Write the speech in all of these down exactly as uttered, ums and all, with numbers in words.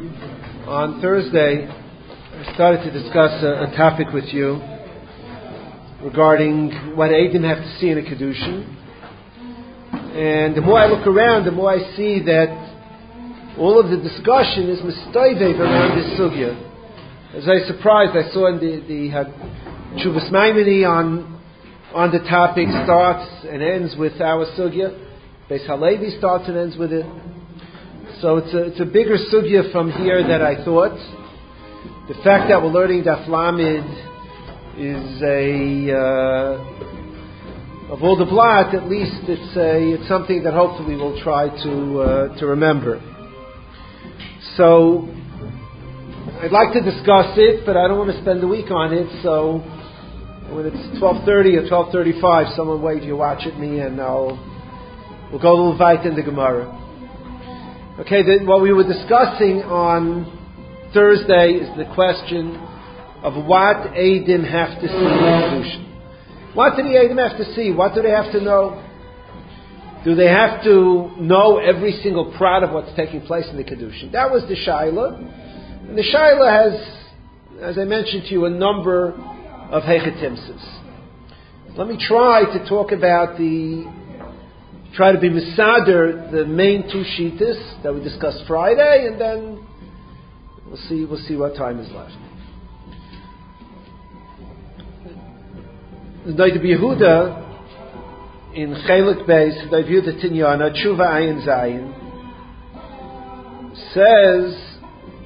On Thursday, I started to discuss a, a topic with you regarding what Eidim have to see in a Kedushin. And the more I look around, the more I see that all of the discussion is mistoivev around this sugya. As I was surprised, I saw in the, the uh, Chuvas Maimoni on, on the topic starts and ends with our sugya. Beis Halevi starts and ends with it. So it's a, it's a bigger sugya from here than I thought. The fact that we're learning Daf Lamed is a, uh, of all the blot, at least it's a, it's something that hopefully we'll try to, uh, to remember. So, I'd like to discuss it, but I don't want to spend the week on it, so when it's twelve thirty or twelve thirty-five, someone wave your watch at me and I'll, we'll go a little weit in the Gemara. Okay, the, what we were discussing on Thursday is the question of what Eidim have to see in Kedushin. What do the Eidim have to see? What do they have to know? Do they have to know every single prat of what's taking place in the Kedushin? That was the Shaila. And the Shaila has, as I mentioned to you, a number of Hechetimses. Let me try to talk about the Try to be misader the main two shitas that we discussed Friday, and then we'll see. We'll see what time is left. The Noda B'Yehuda in Chelik Beis, Noda B'Yehuda Tinyana Tshuva Ayin Zayin says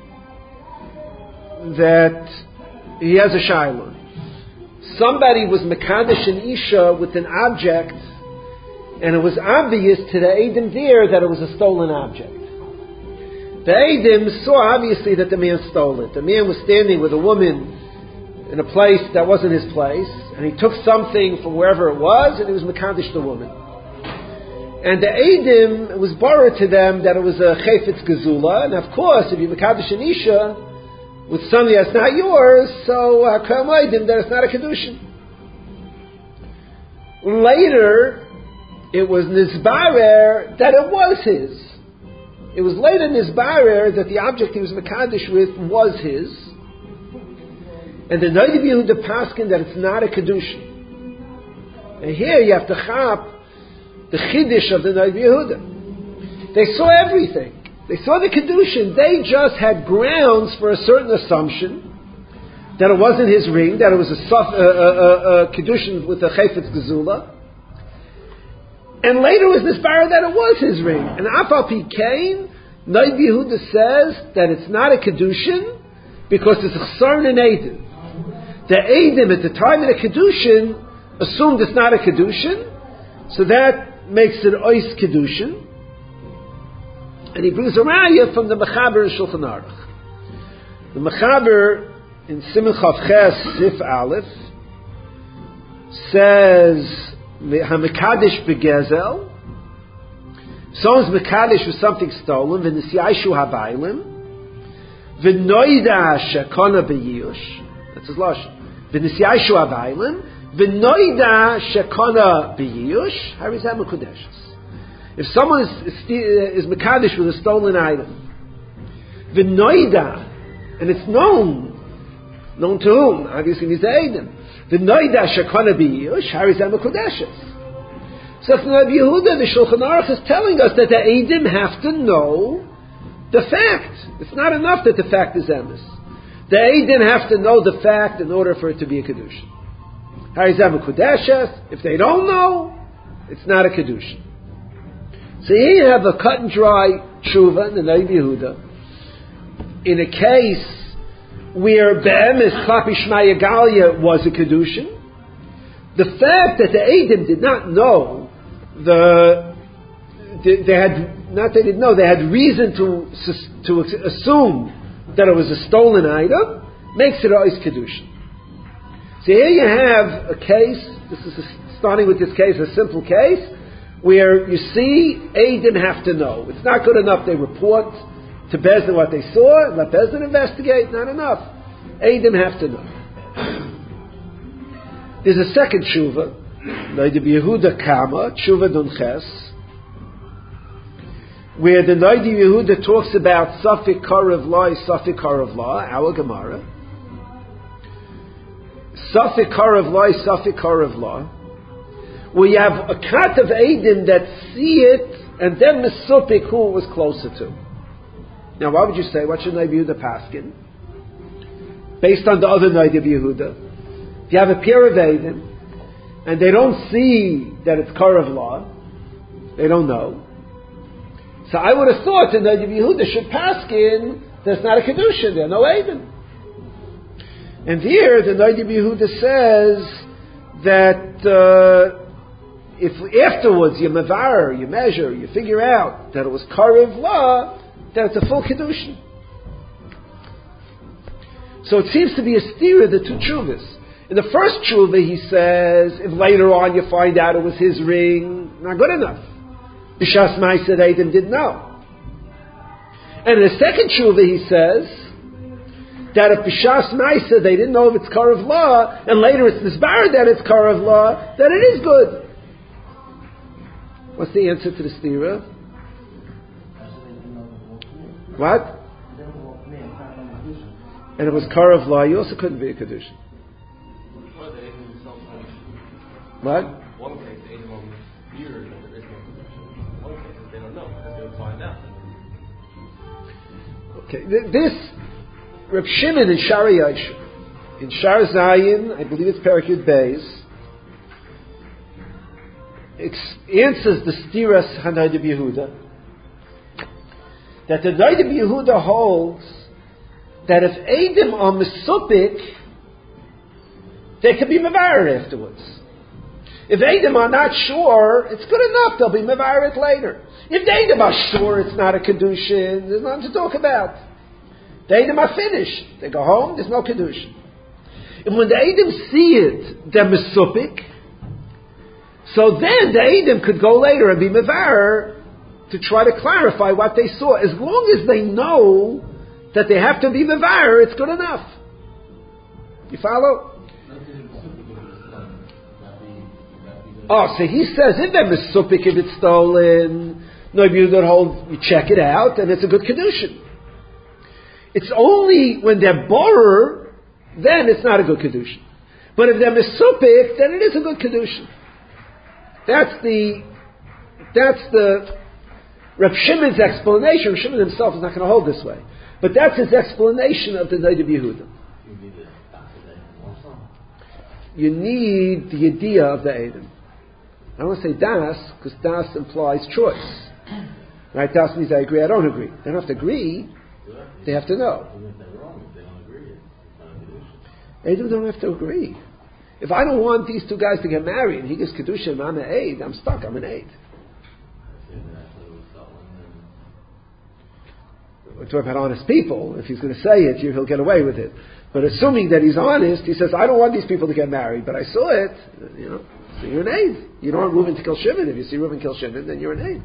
that he has a shaila. Somebody was mekadesh an isha with an object, and it was obvious to the Eidim there that it was a stolen object. The Eidim saw obviously that the man stole it. The man was standing with a woman in a place that wasn't his place, and he took something from wherever it was, and he was mekadesh the woman. And the Eidim, it was borrowed to them that it was a chayfetz gezula, and of course, if you mekadesh an isha with something that's not yours, so hakam Eidim that it's not a kedushin. Later, it was nizbarer that it was his. It was later nizbarer that the object he was mekadesh with was his. And the Noda B'Yehuda paskin that it's not a kedushin. And here you have to chap the chiddush of the Noda B'Yehuda. They saw everything. They saw the kedushin. They just had grounds for a certain assumption that it wasn't his ring, that it was a, a, a, a, a kedushin with a chayfetz gezula. And later was this bar that it was his ring. And Afal Pi Kain, Noda B'Yehuda says that it's not a kedushin because it's a chsarn and Eidim. The Eidim at the time of the kedushin assumed it's not a kedushin, so that makes it ois kedushin. And he brings a raya from the Mechaber in Shulchan Aruch. The Mechaber in Siman Chav Ches Sif Aleph says Hamekadesh begezel. Someone's mekadesh with something stolen. V'nisyaishu habaylim. V'noida shekona b'yiyush. That's his lashon. V'nisyaishu habaylim. V'noida shekona b'yiyush. Harizah mekudeshes. If someone is, is, is mekadesh with a stolen item, v'noida, and it's known, known to whom? Obviously, he's the Eidim. The Noida Shekona B'Yiyush, Harizah Mekudeshes. So the Noda B'Yehuda, the Shulchan Aruch is telling us that the Eidim have to know the fact. It's not enough that the fact is emes. The Eidim have to know the fact in order for it to be a Kedushin. Harizah Mekudeshes, if they don't know, it's not a Kedushin. So here you have a cut and dry tshuva in the Noda B'Yehuda. In a case where Be'emes Klapi Shema Yagalia was a Kedushin, the fact that the Eidim did not know, the, they had, not they didn't know, they had reason to, to assume that it was a stolen item, makes it always Kedushin. So here you have a case, this is a, starting with this case, a simple case, where you see Eidim have to know. It's not good enough they report to Bezdin what they saw, let Bezdin investigate, not enough. Eidim have to know. There's a second tshuva, Noda B'Yehuda Kama, tshuva Dunches, where the Noida Yehuda talks about Safik Karav Law, Safik Karav Law, our Gemara. Safik Karav Law, Safik Karav Law, where you have a kat of Eidim that see it and then Mesupik who it was closer to. Now, what would you say? What should Noida Yehuda paskin? Based on the other Noida Yehuda, if you have a pair of Eidim and they don't see that it's Karav Law, they don't know. So I would have thought that Noida Yehuda should paskin there's not a kedusha, there are no Eidim. And here the Noida Yehuda says that uh, if afterwards you mevar, you measure, you figure out that it was Karav Law, then it's a full kedusha. So it seems to be a steer of the two tshuvas. In the first tshuva he says, if later on you find out it was his ring, not good enough. B'shas Ma'aseh Eidim didn't know. And in the second tshuva he says that if B'shas Ma'aseh they didn't know if it's Karav Law, and later it's nisbar that it's Karav Law, then it is good. What's the answer to the stira? What? And it was Karav Law, you also couldn't be a kedusha. What? One case, the Eidim are mirrored and there is no kedusha. One case, they don't know because they would find out. Okay, this Reb Shimon in Shari Yosher, in Shar Zayin, I believe it's Perek Yud Beis, answers the Stiras HaNoida Yehuda that the Noida Yehuda holds that if Eidim are Mesupik, they can be Mevarer afterwards. If Eidim are not sure, it's good enough, they'll be Mevarer it later. If the Eidim are sure it's not a Kedushin, there's nothing to talk about. The Eidim are finished. They go home, there's no Kedushin. And when the Eidim see it, they're Mesupik, so then the Eidim could go later and be Mevarer to try to clarify what they saw. As long as they know that they have to be Mevarer, it's good enough. You follow? Oh, so he says if they're Mesupik, if it's stolen, no, you don't hold, you check it out, and it's a good Kedushin. It's only when they're borer, then it's not a good Kedushin. But if they're Mesupik, then it is a good Kedushin. That's the, that's the, Reb Shimon's explanation. Reb Shimon himself is not going to hold this way. But that's his explanation of the Noida Yehuda. You need the idea of the Eidim. I don't want to say das, because das implies choice. Right? Das means I agree, I don't agree. They don't have to agree, they have to know. Eidim don't have to agree. If I don't want these two guys to get married, he gets Kedusha and I'm an Eid, I'm stuck, I'm an Eid. We're talking about honest people. If he's going to say it, he'll get away with it. But assuming that he's honest, he says, I don't want these people to get married, but I saw it, you know, so you're an Eid. You don't want Reuben to kill Shimon. If you see Reuben kill Shimon, then you're an Eid.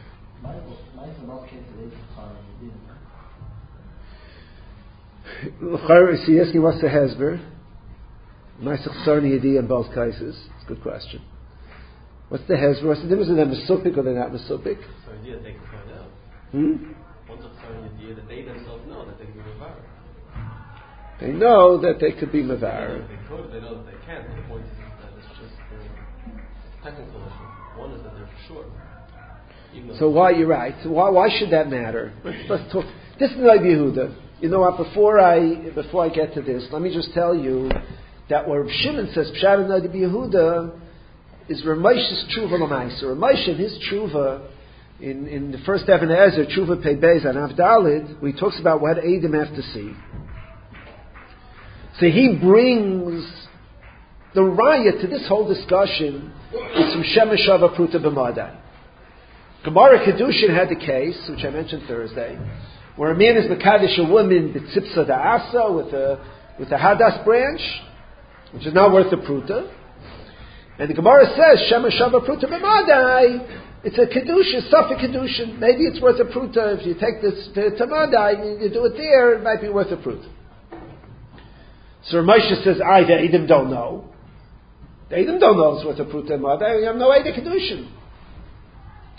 Is he asking what's the Hezber? Maisach Sarni Yedi in both cases. It's a good question. What's the Hezber? What's the difference in them Mesupik or they're not Mesupik? So idea they can find out. Hmm? Once a certain idea that they themselves know that they can be Mevarer. They know that they could be Mevarer. They could, they know that they can't. The point is that it's just a technical issue. One is that they're for sure. So why, you're right. So why, why should that matter? Let's, let's talk. This is Noida Yehuda. You know what, before I, before I get to this, let me just tell you that where Shimon says Pshat and Noida Yehuda is Ramesh's Tshuva L'maisa. Ramesh in his Tshuva, in, in the first Even Ezer, Tshuva Pei Beis and Avdalid, where he talks about what Eidim have to see. So he brings the raya to this whole discussion is from Shemesh Ava Pruta B'madai. Gemara Kedushin had the case, which I mentioned Thursday, where a man is Mekadesh a woman B'tzipsa Da'asa with a, with a Hadas branch, which is not worth the Pruta. And the Gemara says, Shemesh Ava Pruta B'madai, it's a Kedushin, Safek Kedushin. Maybe it's worth a Pruta. If you take this to Tamadai, you do it there, it might be worth a Pruta. So Moshe says, I, the Eidim don't know. The Eidim don't know it's worth a Pruta Madai. You have no Eidim Kedushin.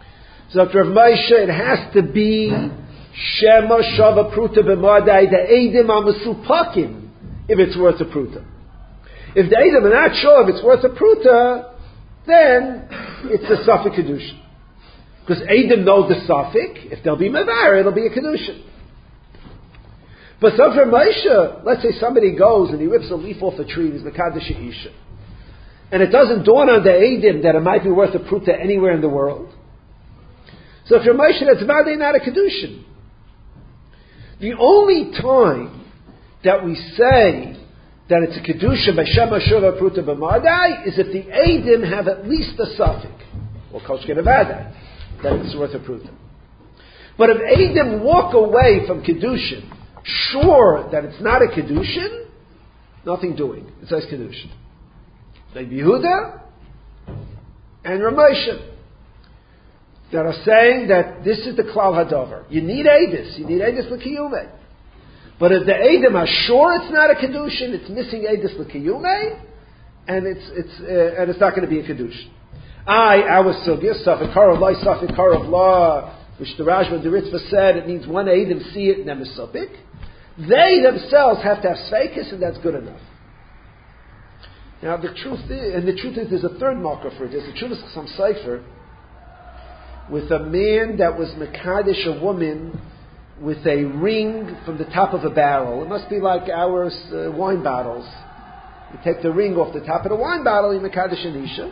So after Rav Moshe, it has to be Shema Shava Pruta B'Madai, the Eidim Amasupakim, if it's worth a Pruta. If the Eidim are not sure if it's worth a Pruta, then it's a Safek Kedushin. Because Eidim know the Safek, if they'll be Mevar, it'll be a Kedushin. But so for Moshe, let's say somebody goes and he rips a leaf off a tree, he's Mekadesh Isha. And it doesn't dawn on the Eidim that it might be worth a Pruta anywhere in the world. So for Moshe, that's Vadei not a Kedushin. The only time that we say that it's a Kedusha by Shema Shura Pruta B'Madai is if the Eidim have at least a Safek, or Koshke Nevada, that it's worth a Pruta. But if Eidim walk away from Kedushin, sure that it's not a Kedushin, nothing doing. It says Kedushin. Like Yehuda and Ramosha that are saying that this is the Klal Hadavar. You need Eidus. You need Eidus L'Kiyumei. But if the Eidim are sure it's not a Kedushin, it's missing Eidus L'Kiyumei, and it's, it's, uh, and it's not going to be a Kedushin. I, our Sugya, Safek Karav Law, Safek Karav Law, which the Rashba, the Ritva said, it means one Eidim see it and then Mesupik. They themselves have to have Sveikis, and that's good enough. Now the truth is, and the truth is, there's a third marker for it. There's a Chuvas Chasam Sefer with a man that was Mekadesh a woman with a ring from the top of a barrel. It must be like our uh, wine bottles. You take the ring off the top of the wine bottle, you Mekadesh an Isha.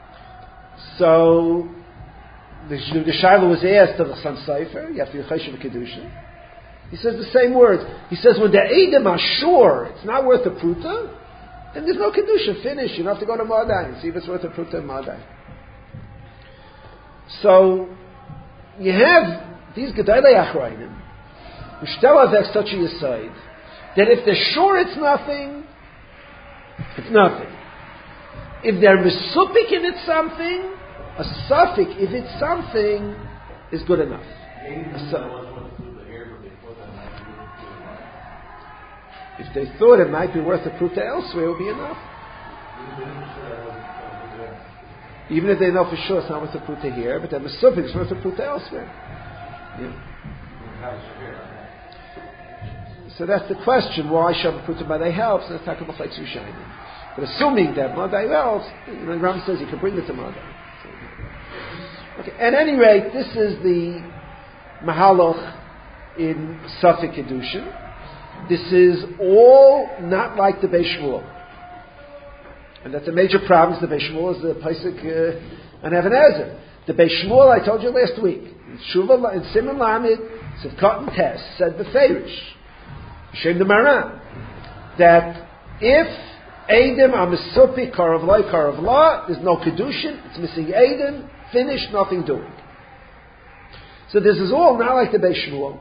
So the, the Shiloh was asked of the Chasam Sefer, you have to be Chesed Kedusha. He says the same words. He says when the Eidim are sure it's not worth a Pruta, then there's no Kedusha, finish. You don't have to go to Madai and see if it's worth a Pruta in Madai. So, you have these Gedolei Achrayim, who still have such a Yesod, that if they're sure it's nothing, it's nothing. If they're Mesupik if it's something, a Safek if it's something, is good enough. If they thought it might be worth a Pruta elsewhere, it would be enough. Even if they know for sure it's not worth a Pruta here, but then the Mesupik is worth a Pruta elsewhere. Yeah. So that's the question, why Shabbat Pruta Madai helps, and it's talking about Chaytzu Shainim. But assuming that Madai helps, you know, Ram says you can bring it to Madai. Okay, at any rate, this is the Mahaloch in Safek Kedushin. This is all not like the Beis Shmuel. And that's a major problem. The Beis Shmuel is the Pesach uh, and Even Ezer. The Beis Shmuel, I told you last week, in Shuvah, in Simon Lamed, Sivkot and Tess, said Beferish, Shem the Maran, that if Eidim are Mesupik, Karav Lai, Karav La, there's no Kedushin, it's missing Eidim, finished, nothing doing. So this is all not like the Beis Shmuel.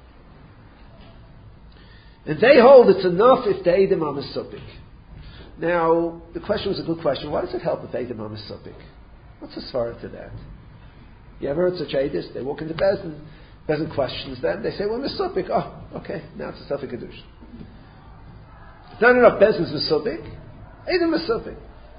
And they hold it's enough if the Eidim are Mesupik. Now, the question was a good question. Why does it help if Eidim are Mesupik? What's the svara to that? You ever heard such Eidis? They walk into Bezdin, Bezdin questions them, they say, well, Mesupik. Oh, okay, now it's a Safek Kedusha. It's not enough Bezdin's Mesupik. Eidim Mesupik.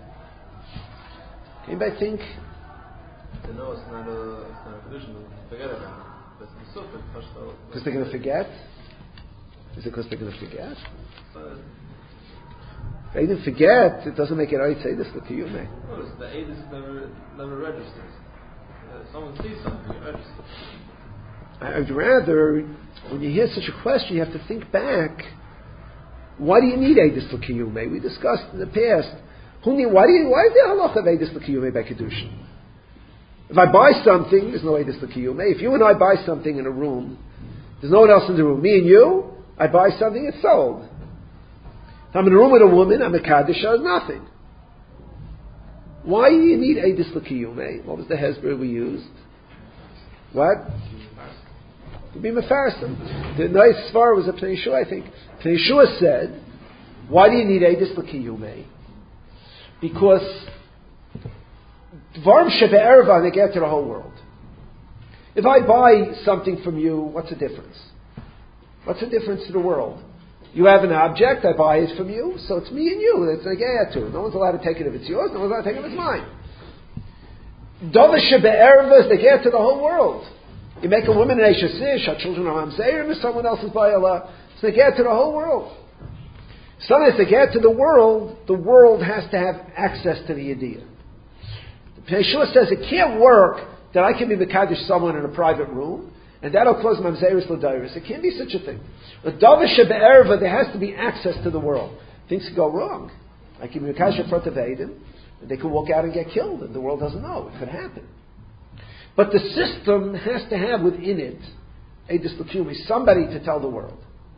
Can anybody think? They know it's not a, it's not a Kedusha, forget about it. But it's Mesupik. Because they're going to forget? Is it because they're going to forget? But if they didn't forget, it doesn't make it right to say this to you, man. notice the Eidus never, never registers. Uh, someone sees something, it registers. I'd rather, when you hear such a question, you have to think back. Why do you need Eidus L'Kiyumei? We discussed in the past. Who need, why do you, why is there a halacha of Eidus L'Kiyumei by Kedushin? If I buy something, there's no Eidus L'Kiyumei. If you and I buy something in a room, there's no one else in the room. Me and you, I buy something, it's sold. If I'm in a room with a woman, I'm a Kaddish, there's nothing. Why do you need Eidus L'Kiyumei? What was the hezbollah we used? What? To be mefarsim. The nice svar was a Pnei Yeshua, I think. Pnei Yeshua said, why do you need Eidus L'Kiyumei? Because Dvarim shebe'erva, they get to the whole world. If I buy something from you, what's the difference? What's the difference to the world? You have an object, I buy it from you, so it's me and you. That's like to. No one's allowed to take it if it's yours, no one's allowed to take it if it's mine. Dovisha be'erva is the get to the whole world. You make a woman an Eishasish, our children are Hamzeirim, and someone else's Bayala. It's the get to the whole world. Sometimes to get to the world, the world has to have access to the idea. The Yeshua says it can't work that I can be Mekadosh someone in a private room, and that'll close Mamzeris L'Dairis. It can't be such a thing. But Dovisha be'erva, there has to be access to the world. Things can go wrong. I can be Mekadosh in front of Eidim, and they could walk out and get killed, and the world doesn't know. It could happen. But the system has to have within it Eidus L'Kiyumi, somebody to tell the world.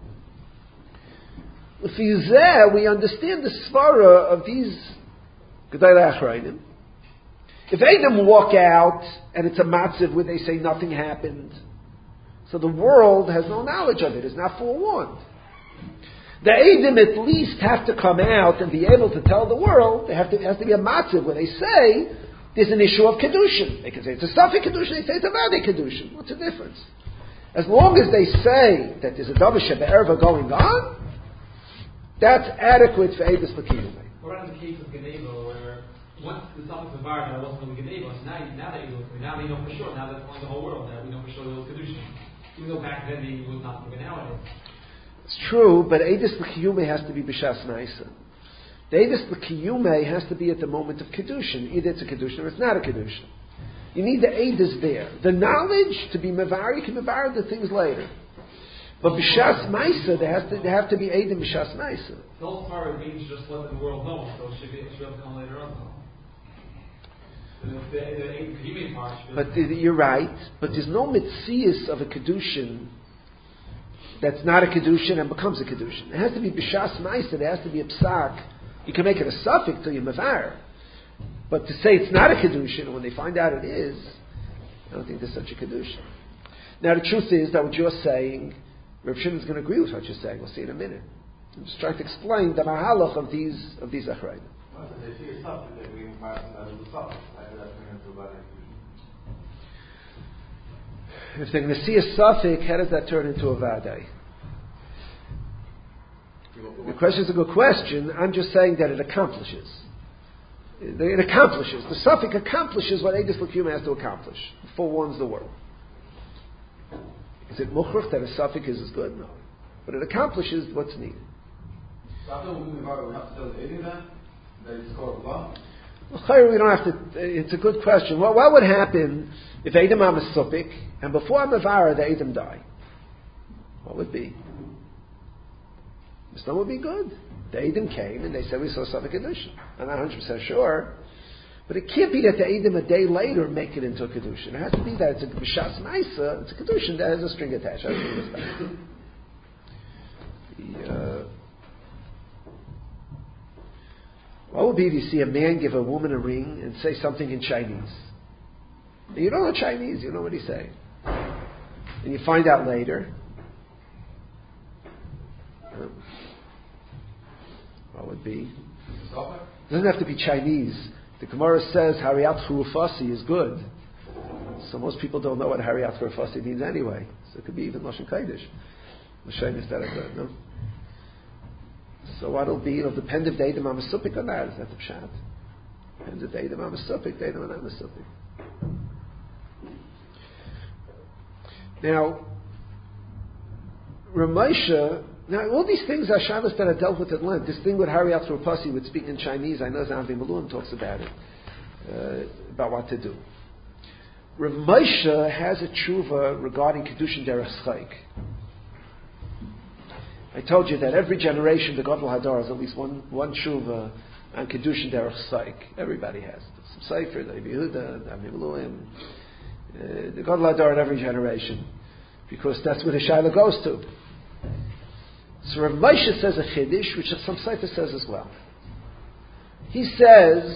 With Yizeh, we understand the svara of these Gedolei Achrayim. If Eidim walk out and it's a matziv where they say nothing happened, so the world has no knowledge of it, is not forewarned. The Eidim at least have to come out and be able to tell the world. There have to, has to be a matziv where they say there's an issue of kedushin. They can say it's a Safek kedushin. They say it's a Vade kedushin. What's the difference? As long as they say that there's a Dovisha be'erva going on, that's adequate for Eidus L'Kiyumi. What about the case of Geneva, where once the Safek environment wasn't going to Geneva, so now, now that you now they know for sure. Now that's on the whole world. Now we know for sure there was kedushin. Even though back then he was not moving nowadays. It's true, but Eidus L'Kiyumi has to be b'shas ma'isa. The Eidus L'Kiyumi has to be at the moment of kedushin. Either it's a kedushin or it's not a kedushin. You need the Eidus there. The knowledge to be mevar, you can mevar the things later. But b'shas ma'isa, there has to there have to be Eidim b'shas ma'isa. The whole part means just letting the world know, so it should be it should come later on. The, the, the, the part but the, you're right. But there's no mitzias of a kedushin that's not a kedushin and becomes a kedushin. It has to be b'shas ma'isa. There has to be a psak. You can make it a suffix till you mevar. But to say it's not a kedushin when they find out it is, I don't think there's such a kedushin. Now the truth is that what you're saying, Reb Shimon's going to agree with what you're saying. We'll see in a minute. I'm just trying to explain the mahalach of these of these achrayim. If they're going to see a suffix, how does that turn into a vadai? The question is a good question. I'm just saying that it accomplishes. It accomplishes. The suffix accomplishes what Eidus L'Kiyumi has to accomplish. It forewarns the world. Is it mukhrach that a suffix is as good? No. But it accomplishes what's needed. Well, we don't have to, it's a good question. Well, what would happen if Eidim am a suffix and before Mavara the Eidim die? What would be? This would be good. The Eidim came and they said we saw suffix kedushin. I'm not one hundred percent sure. But it can't be that the Eidim a day later make it into a kedushin. It has to be that it's a b'shas ma'isa, it's a kedushin that has a string attached. The, uh, what would be if you see a man give a woman a ring and say something in Chinese? You don't know Chinese, you know what he's saying. And you find out later. Um, what would be? It doesn't have to be Chinese. The Gemara says Hariyat Churufasi is good. So most people don't know what Hariyat Churufasi means anyway. So it could be even Lashon Kodesh. L'shem is that good, no? So what'll be? It'll depend if Eidim am a supik or not. Is that the pshat? Depends if Eidim am a supik, Eidim am a supik. Now, Ramesha. Now, all these things are shabbos that are dealt with at length. This thing with Hariyat Churufasi with speaking in Chinese, I know Zanvi Malun talks about it, uh, about what to do. Rav Moshe has a tshuva regarding Kedushin Derech Chaik. I told you that every generation, the Gadol Hadar has at least one, one tshuva on Kedushin Derech Chaik. Everybody has. Some Sefer, the Yehuda, the Amiluim, uh, the Gadol Hadar in every generation. Because that's where the Shaila goes to. So Rav Moshe says a chiddush, which some Sefer says as well. He says,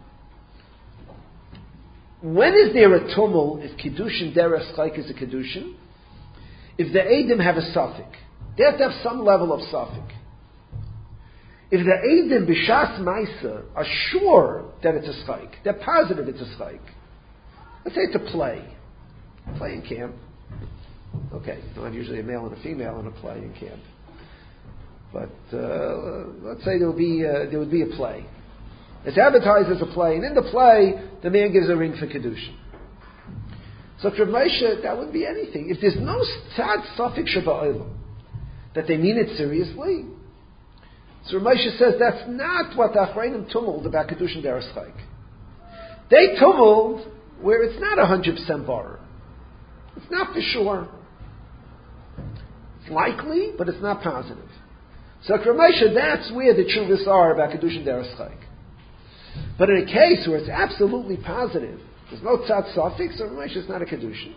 when is there a tumul if Kiddushin Derech Chaik is a Kiddushin? If the Eidim have a suffix. They have to have some level of suffix. If the Eidim B'Shas Maisa are sure that it's a Chaik, they're positive it's a Chaik. Let's say it's a play. Play in camp. Okay, you don't have usually a male and a female in a play in camp. But uh, let's say there would be uh, there would be a play, It's advertised as a play, and in the play, the man gives a ring for Kedushin. So for Moshe, that wouldn't be anything. If there's no tzad suffix shaba'olam, that they mean it seriously, so Moshe says that's not what the Achrayim tumbled about Kedushin Deras Chayk. They tumbled where it's not one hundred percent bar. It's not for sure. It's likely, but it's not positive. So for Moshe, that's where the chuvas are about Kedushin Deras Chayk. But in a case where it's absolutely positive, there's no tzad suffix, so Rav Moshe is not a Kedushin.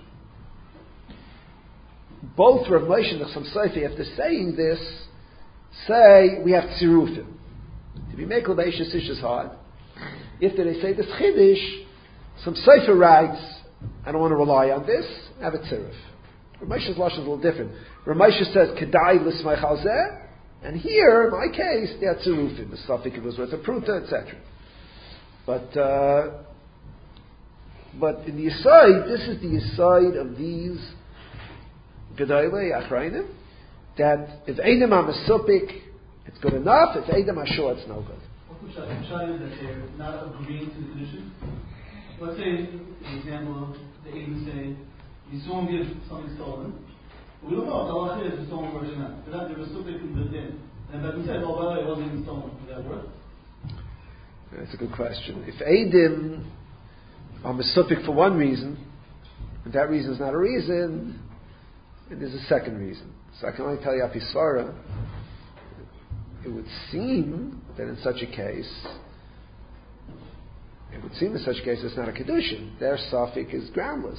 Both Rav Moshe and the Chassam Sofer, after saying this, say we have tzirufim. If you make L'Beishas Ish is hard. If they say this Chiddush, some Sofer writes, I don't want to rely on this, have a tziruf. Rav Moshe's lashon is a little different. Rav Moshe says, Kedai l'smach al zeh, and here, in my case, they are tzirufim. The suffix was worth a pruta, et cetera. But, uh, but in the aside, this is the aside of these Gedolei Achrayim, that if Eidem HaMesupik, it's good enough, if Eidem HaShor, it's no good. What's the shayla that they're not agreeing to the condition? Let's say, for example, the Eidem say, Yisrael gives something stolen. We don't know if the halach is stolen or not. They're not, they're Mesupik in the din. And but we said, oh, by the way, it wasn't even stolen. Does that work? That's a good question. If Eidim are Mesupik for one reason, and that reason is not a reason, and there's a second reason. So I can only tell you Apisvara, it would seem that in such a case, it would seem in such a case it's not a Kedushin. Their suffix is groundless.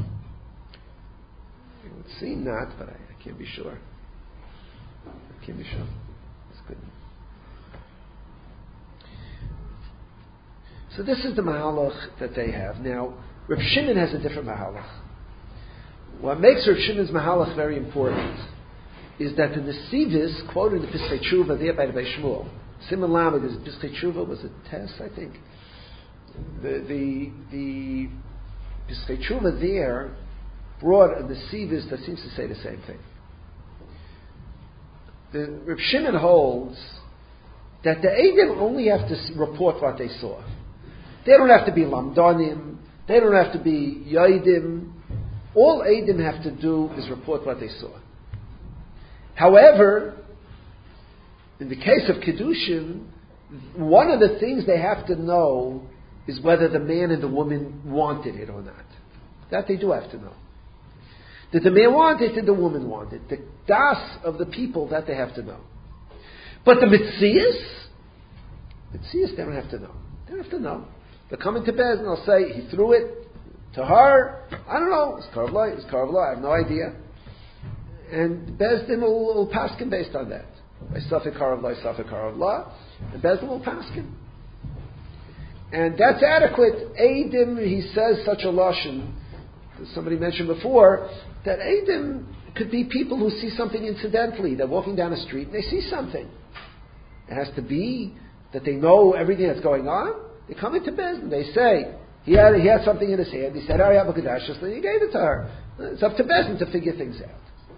It would seem not, but I, I can't be sure. I can't be sure. It's good. So this is the mahalach that they have. Now, Reb Shimon has a different mahalach. What makes Reb Shimon's mahalach very important is that the Nesivis, quoted in the Piskei Tshuva there by the Beis Shmuel, Simon Lamed, is Piskei Tshuva, was it Tess, I think? The the the Piskei Tshuva there brought a Nesivis that seems to say the same thing. The Reb Shimon holds that the Eidim only have to report what they saw. They don't have to be lamdanim. They don't have to be yoidim. All Eidim have to do is report what they saw. However, in the case of Kedushin, one of the things they have to know is whether the man and the woman wanted it or not. That they do have to know. Did the man want it? Did the woman want it? The das of the people, that they have to know. But the mitzias, mitzias they don't have to know. They don't have to know. They'll come into bed and they'll say, he threw it to her. I don't know. It's Karvla, it's Karvla, I have no idea. And Bezdin will, will paskin based on that. By Safek Karvla, Safek Karvla. And Bezdin will paskin. And that's adequate. Eidim, he says such a lashon, as somebody mentioned before, that Eidim could be people who see something incidentally. They're walking down a street and they see something. It has to be that they know everything that's going on. They come into Bezdin, they say, he had, he had something in his hand, he said, I have a Kedashas, and he gave it to her. It's up to Bezdin to figure things out.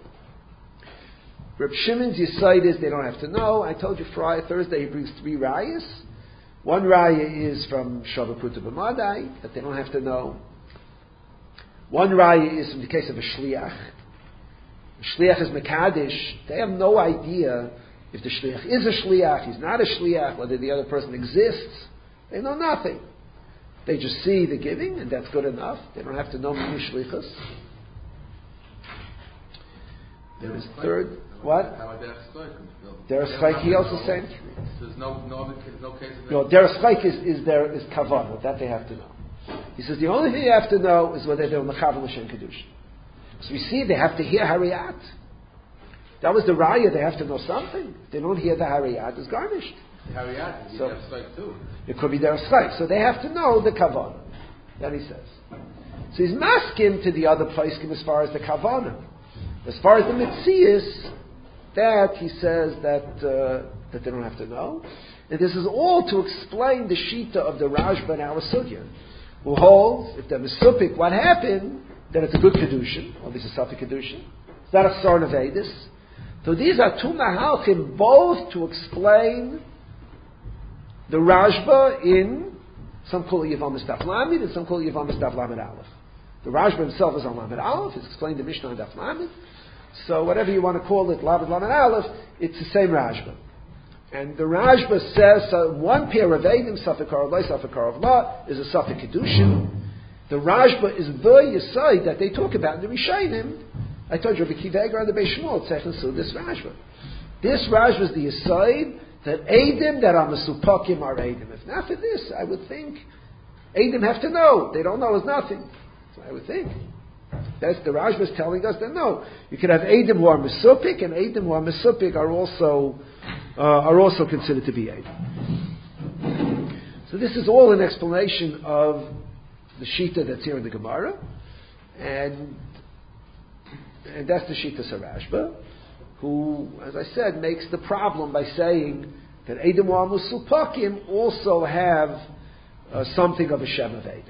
Reb Shimon's Yesod is they don't have to know. I told you Friday, Thursday he brings three rayas. One raya is from Shavakuta B'madai, that they don't have to know. One raya is from the case of a Shliach. The Shliach is Mekadesh. They have no idea if the Shliach is a Shliach, he's not a Shliach, whether the other person exists. They know nothing. They just see the giving, and that's good enough. They don't have to know many Shlichus. There is third. What? Deras Chayk, he also saying. There's no no no case. No, Deras Chayk is is there is kavanah that they have to know. He says the only thing you have to know is whether they're mechavan l'shem kedusha. So we see they have to hear hariyat. That was the raya. They have to know something. If they don't hear the hariyat, it's garnished. The hariyat is so, Deras Chayk too. It could be Deras Chayk. So they have to know the kavanah. That he says. So he's masking to the other poskim as far as the kavanah. As far as the mitzias, that he says that uh, that they don't have to know, and this is all to explain the shita of the Rashba and our sugya, who holds if they're mesupik, what happened, then it's a good kedushin, or this is safi kedushin. It's not a sar nevedis. So these are two mahalchim, both to explain the the Rashba in, some call it Yavamis Daf Lamed, and some call it Yavamis Daf Lamed Aleph. The Rashba himself is on Lamed Aleph, it's explained in Mishnah on Daf Lamed. So whatever you want to call it, Lamed Lamed Aleph, it's the same Rashba. And the Rashba says uh, one pair of Eidim, Safek Karav La, Safek Karav La, is a Safek Kedushin. The Rashba is the Yesod that they talk about in the Rishayim. I told you, Rabbi Kiva Eger on the Beis Shmuel, Tzechon Su, this Rashba. This Rashba is the Yesod that Eidim that are Mesupakim are Eidim. If not for this, I would think Eidim have to know. They don't know is nothing. So I would think. That's the Rashba is telling us that no. You can have Eidim who are Mesupik, and Eidim who are Mesupik are also uh, are also considered to be Eidim. So this is all an explanation of the Shita that's here in the Gemara, and and that's the Shita Sarashba, who, as I said, makes the problem by saying that Eidim wa Musupakim also have uh, something of a Shem of Eidim.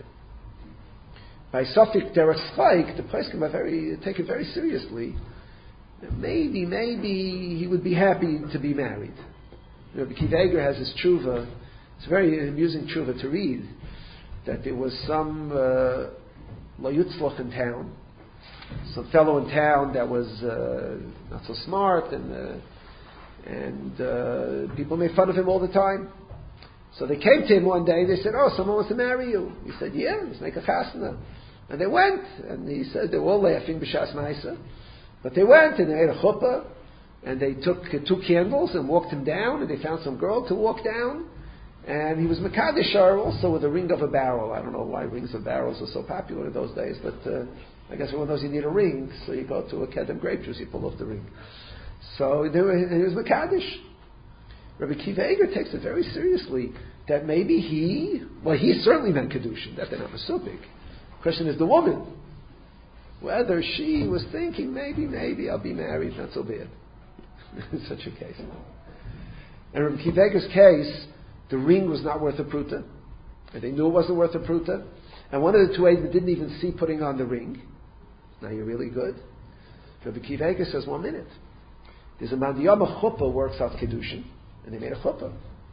By Safik Derech Spike, the place can be very take it very seriously. Maybe, maybe he would be happy to be married. You know, Kiva Eger has his tshuva. It's a very amusing tshuva to read. That there was some lo yutzlach in town, some fellow in town that was uh, not so smart, and uh, and uh, people made fun of him all the time. So they came to him one day. They said, "Oh, someone wants to marry you." He said, "Yeah, let's make a chasna." And they went, and he said they were all laughing b'shas ma'isa, but they went and they made a chuppah, and they took uh, two candles and walked him down, and they found some girl to walk down. And he was Makadishar also with a ring of a barrel. I don't know why rings of barrels are so popular in those days, but uh, I guess everyone knows you need a ring, so you go to a Kedem grape juice, you pull off the ring. So they were, he was Makadish. Rabbi Kiva Eger takes it very seriously that maybe he, well, he certainly meant Kedushin, that they're not Mesupik. The question is the woman. Whether she was thinking, maybe, maybe I'll be married, not so bad. In such a case. And Rabbi Kiva Eger's case, the ring was not worth a pruta, and they knew it wasn't worth a pruta. And one of the two Eidim didn't even see putting on the ring. Now you're really good. Rabbi Kiva Eger says, one minute. There's a mandiyama chuppah works out kedushin, and they made a chuppah.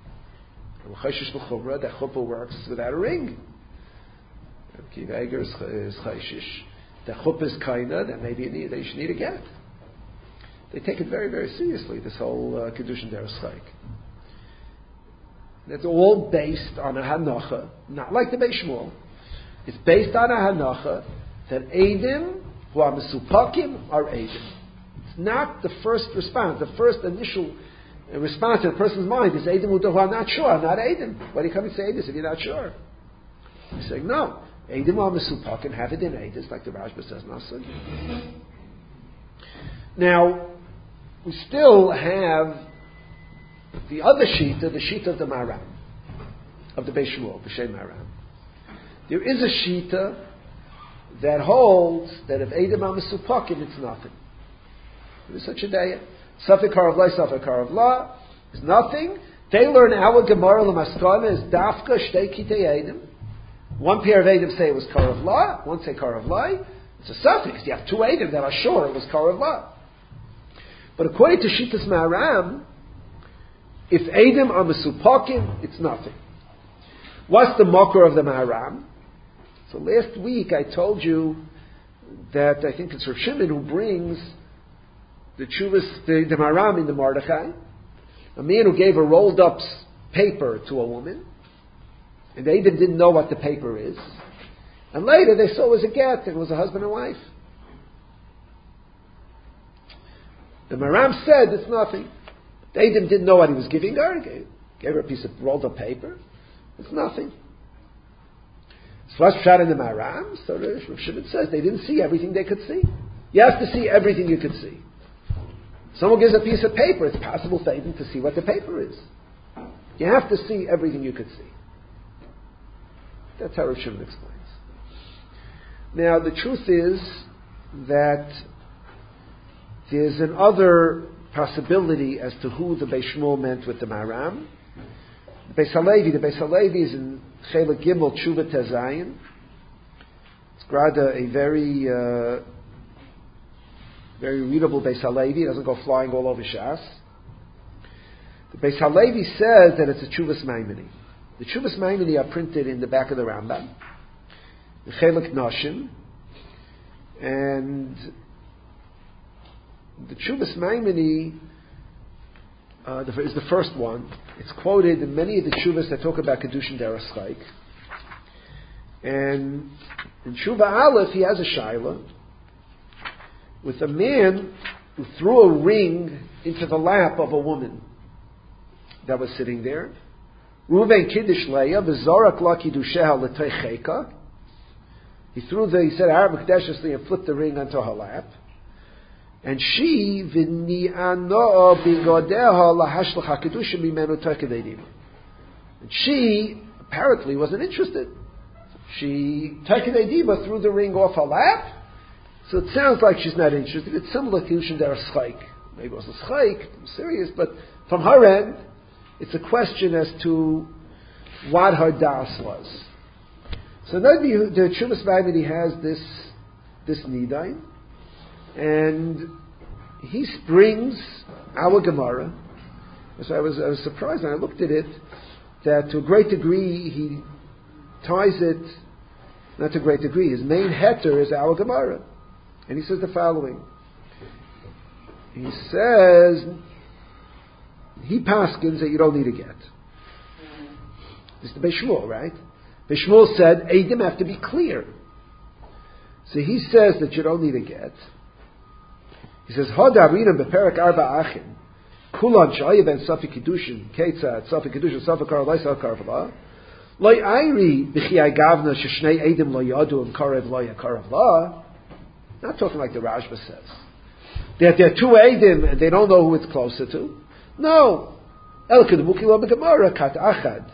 That chuppah works without a ring. Rabbi Kiva Eger is chayshish. The chuppah is kaina, that maybe you need, they should need a get. They take it very, very seriously, this whole uh, kedushin deros chayk. That's all based on a hanacha, not like the Beis Shmuel. It's based on a hanacha that Eidim who are Mesupakim are Eidim. It's not the first response. The first initial response in a person's mind is Eidim who are not sure, not Eidim. Why do you come and say this if you're not sure? He's saying, no. Eidim who are Mesupakim have it in Eidim, like the Rashba says, Nasa. Now, we still have the other shita, the shita of the Maram, of the Beis Shmuel, B'Shem Maram. There is a shita that holds that if Eidim are Mesupakim, it's nothing. There is such a day. Safek Karav La, Safek Karav La, it's nothing. They learn our Gemara L'Maskana is Dafka Shtei Kitei Eidim. One pair of Eidim say it was Karav La, one say Karav La. It's a suffix. You have two Eidim that are sure it was Karav La. But according to Shitas Maram, if Eidim are Mesupakim, it's nothing. What's the mocker of the Maram? So last week I told you that I think it's Rav Shimon who brings the Chuvas, the, the Maram in the Mordechai, a man who gave a rolled up paper to a woman, and they even didn't know what the paper is, and later they saw it was a get, and it was a husband and wife. The Maram said it's nothing. They didn't, didn't know what he was giving her. He gave, gave her a piece of rolled up paper. It's nothing. So what's shot in the Maram? So Rav Shimon says they didn't see everything they could see. You have to see everything you could see. Someone gives a piece of paper, it's possible for them to see what the paper is. You have to see everything you could see. That's how Rav Shimon explains. Now the truth is that there's another possibility as to who the Beis Shmuel meant with the Maram. The Beis Halevi, the Beis Halevi is in Chelek Gimel Tshuva Tezayin. It's rather a very, uh, very readable Beis Halevi. It doesn't go flying all over Shas. The Beis Halevi says that it's a Tshuvas Maimoni. The Tshuvas Maimoni are printed in the back of the Rambam, the Chelik Noshim, and the Tshuvas Maimoni uh, the, is the first one. It's quoted in many of the Tshuvas that talk about Kedushin Derech Chaik. And in Tshuva Aleph, he has a shaila with a man who threw a ring into the lap of a woman that was sitting there. Ruven Kiddush Leah, Bezorak La Kiddusheha L'Teicheka. He threw the, he said, Arabic Kedeshiously, and flipped the ring onto her lap. And she, V'ni'anoa Bigodeha Lahashlach HaKedusha Mimenu Teichededim. And she apparently wasn't interested. She Teichededim threw the ring off her lap. So it sounds like she's not interested. It's similar to Kedushin Derech Chaik. Maybe it wasn't Chaik, serious, but from her end, it's a question as to what her das was. So maybe the Tshuvas Maimoni has this this nidain, and he springs our Gemara. So I was I was surprised when I looked at it that to a great degree he ties it, not to a great degree. His main heter is our Gemara, and he says the following. He says, he paskins that you don't need a get. This is the Beis Shmuel, right? Beis Shmuel said, Eidim have to be clear. So he says that you don't need a get. He says, Hodarina beperak arba achin, kulan sh'aya ben safik kiddushin, ketzat, safik kiddushin, safik karav, laisal karav, Loi airi b'chiyai gavna sheshnei Eidim lo yadu and karev lo yakarav la. Not talking like the Rashba says. That there are two Eidim and they don't know who it's closer to. No. El kedemuki lo b'gemara kat achad.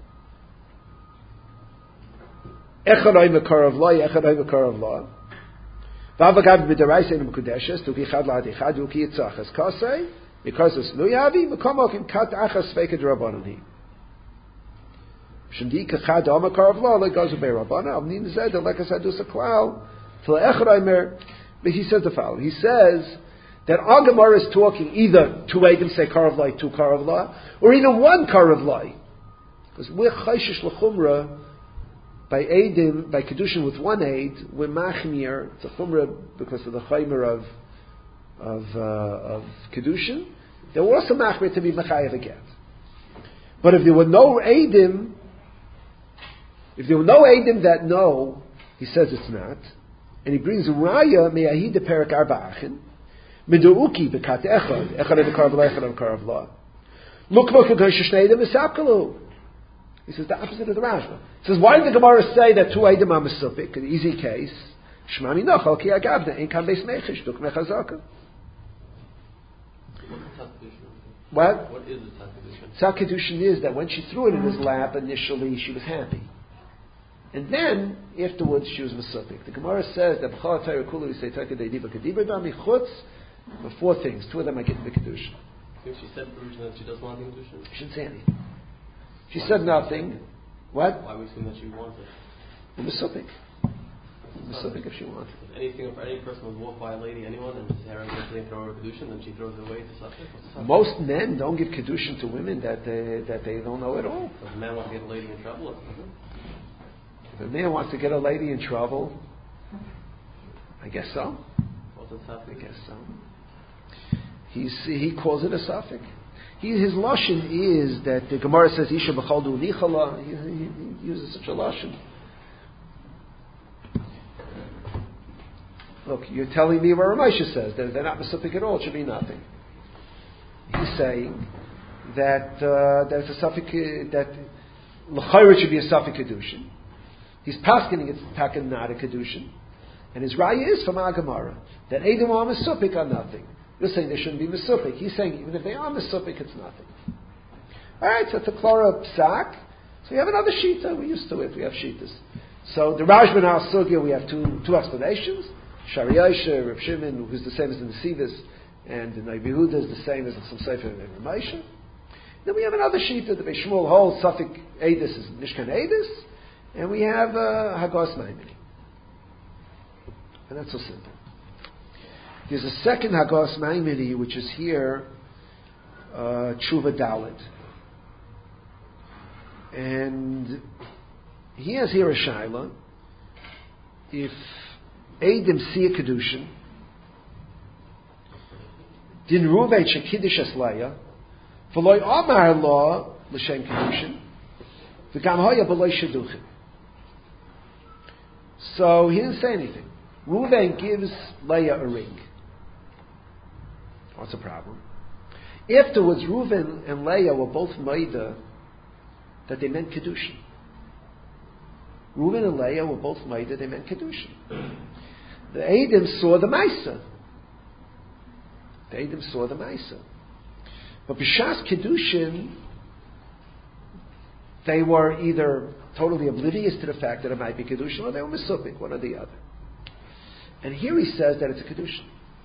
Echad oim ekarav lo, echad oim ekarav lo. V'avagav b'daraisa in m'kudeshes, tu kichad la adichad, tu ki yitzachas kasei, because it's nuyavi, m'komokim kat achas feked rabbanon hi. Shendik echad oim ekarav lo, like goes b'ei rabbana, av nin zed, like I said, dus a klal, till echad oimer, but he says the following. He says that our Gemara is talking either two Eidim say Karav Lai, two Karav La, or even one Karav Lai. Because we're Chayshish L'chumra by Eidim, by Kedushin with one Eid, we're Machmir, it's a Chumra because of the Chaymer of of, uh, of Kedushin. They were also Machmir to be Mechayev again. But if there were no Eidim, if there were no Eidim that know, he says it's not, and he brings Raya me'ahid perak arba achin meduuki bekat echad echad bekarav la echad bekarav la look look at shnei eidim misapkalu. He says the opposite of the Rashba. He says, why did the Gemara say that two eidim are mesupik? An easy case. Shmami nochal ki agavna ein kan beis mechish duk mechazaka. What? What is the Tzad Kedushin? Tzad Kedushin is that when she threw it in his lap, initially she was happy. And then, afterwards, she was Mesupik. The Gemara says that B'chal HaTorah Kulu, we say, Taka De'idiba Kedibra Dami Chutz, for four things. Two of them are getting the Kedushin. If she said that she doesn't want the Kedushin? She didn't say anything. She said nothing. What? Why would we assume that she wanted? Well, Mesupik. Mesupik if she wanted. If anything, if any person would walk by a lady, anyone, and just Sarah and throw her a Kedushin, then she throws it away to Suffolk? Most men don't give Kedushin to women that they, that they don't know at all. Does a man want to get a lady in trouble? If a man wants to get a lady in trouble, I guess so. I guess so. He's, he calls it a suffix. He, his lashon is that the Gemara says Isha b'chaldu nichala. He, he, he uses such a lashon. Look, you're telling me where Ramosha says that they're not mesupik at all. It should be nothing. He's saying that uh, that it's a suffix that l'chayr should be a suffix kedushin. He's paskening it's taken not a kedushin, and his raya is from our Gemara that Eidim are mesupik are nothing. You're saying they shouldn't be mesupik. He's saying even if they are mesupik, it's nothing. All right, so it's a klora psak. So we have another shita. We're used to it. We have shitas. So the Rashba Al Sugya, we have two two explanations. Shari Yoshe, Reb Shimon, who's the same as in the Sivis, and the Nai Yehuda is the same as in some Sefer and Ramosha. Then we have another shita. The Beis Shmuel holds Safik Eidus is Mishkan Eidus, and we have uh, Hagos Maimoni. And that's so simple. There's a second Hagos Maimoni, which is here, uh, Tshuva Daled. And he has here a shaila. If Eidim see a kedushin, din ruvet shekiddush es leya, v'loy amar lo l'shem kedushin, v'gam hoya b'loy sheduchim. So he didn't say anything. Reuven gives Leah a ring. What's the problem? Afterwards, Reuven and Leah were both maida that they meant kedushin. Reuven and Leah were both maida they meant kedushin. The Eidim saw the Maisa. The Eidim saw the Maisa. But b'shas kedushin, they were either totally oblivious to the fact that it might be kedushin, or they were mesupik, one or the other. And here he says that it's a kedushin.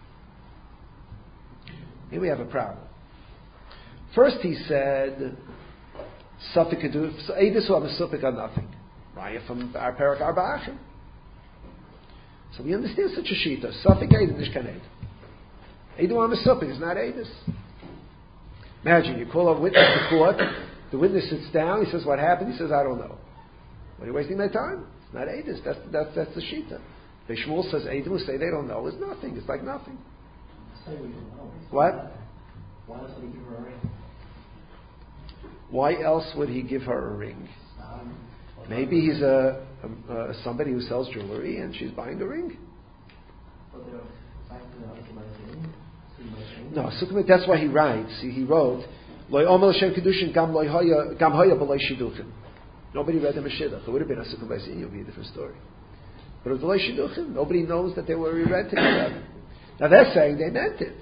Here we have a problem. First he said, Sufik kedushin, so Eidus were mesupik on nothing. Raya from our parak arba'achim. So we understand such a shita. Sufik Eidus, nishkan Eidus. Eidus were mesupik, it's not Eidus. Imagine, you call a witness to court, the witness sits down, he says, what happened? He says, I don't know. What are you wasting my time? It's not Eidus, that's, that's, that's the shita. Shmuel says Eidim who say they don't know is nothing. It's like nothing. What? Why else would he give her a ring? Why else would he give her a ring? Maybe he's a, a, a somebody who sells jewelry and she's buying a ring. No, that's why he writes. He, he wrote, "Loy omer l'shem kedushin gam loy hoya gam hoya b'loy shiduchim." Nobody read him a shidduch. It would have been a sukkah b'zin. It would be a different story. But it was Shiduchim. Nobody knows that they were read together. Now they're saying they meant it.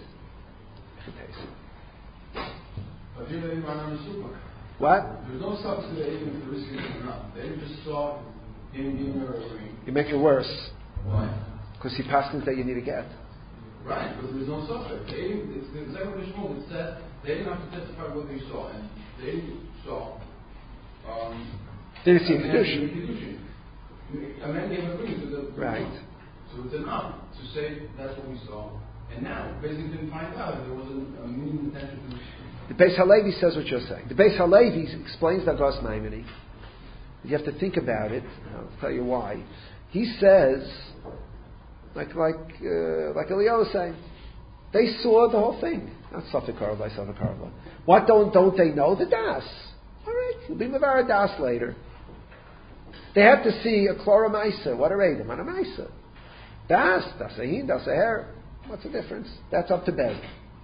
What? There's no subsidy for the risking of not. They just saw him giving her a ring. You make it worse. Why? Because he passes that you need to get. Right, because there's no subject. They didn't, it's the exact what Shmuel it said. They didn't have to testify what they saw, and they saw. Um, they didn't see a kedushin. A man gave a ring to the right. So it's enough to say that's what we saw. And now, basically, didn't find out there was a, a meaning intention to the Beis Halevi says what you're saying. The Beis Halevi explains that Gas Maimoni. You have to think about it. I'll tell you why. He says, like like uh, like Eliyahu was saying, they saw the whole thing. Not Safek Karva, Safek Karva. What don't don't they know? The Das. All right, you'll be Mavar Das later. They have to see a Klora Maisa. What are Eidim? On a Maisa. Das, Das Ahin, Das Aher. What's the difference? That's up to Ben.